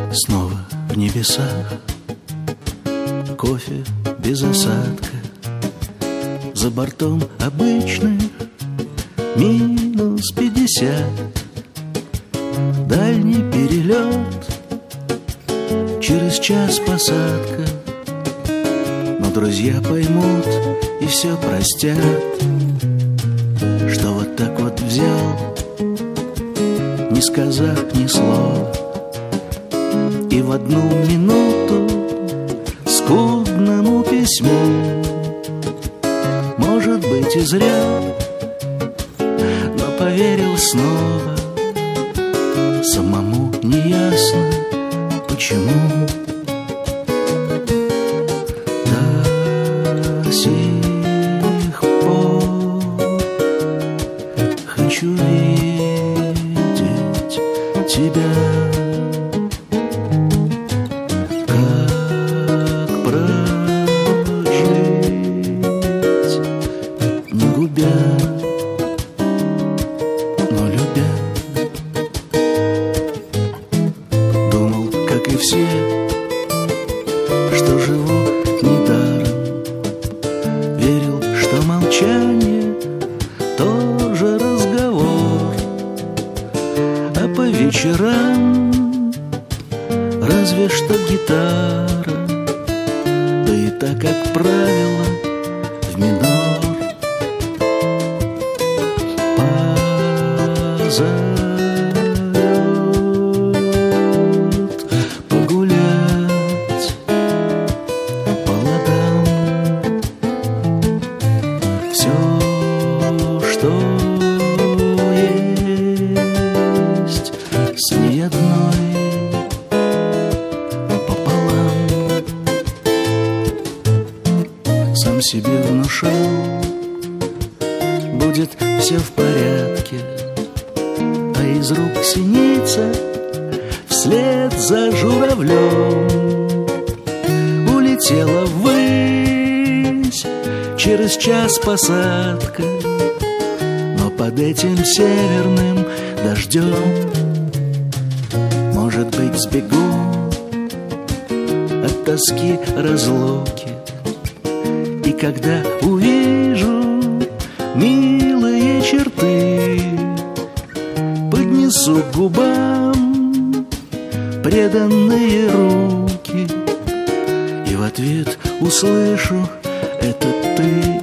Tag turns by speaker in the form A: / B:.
A: Снова в небесах, кофе без осадка, за бортом обычных минус 50. Дальний перелет, через час посадка. Но друзья поймут и все простят, что вот так вот взял, не сказав ни слова, и в одну минуту скудному письму, может быть и зря, но поверил снова. Самому не ясно, почему. До сих пор хочу видеть тебя, как прожить, не губя, но любя. Думал, как и все, что живу недаром. Верил, что молчание тоже разговор, а по вечерам разве что гитара, да и так, как правило, в минор. Позовет погулять по ладам. Все, что есть, с ней одной пополам. Сам себе внушал, будет все в порядке, а из рук синица вслед за журавлем улетела ввысь, через час посадка. Но под этим северным дождем, может быть, сбегу от тоски разлуки, и когда увижу милые черты, поднесу к губам преданные руки, и в ответ услышу: это ты.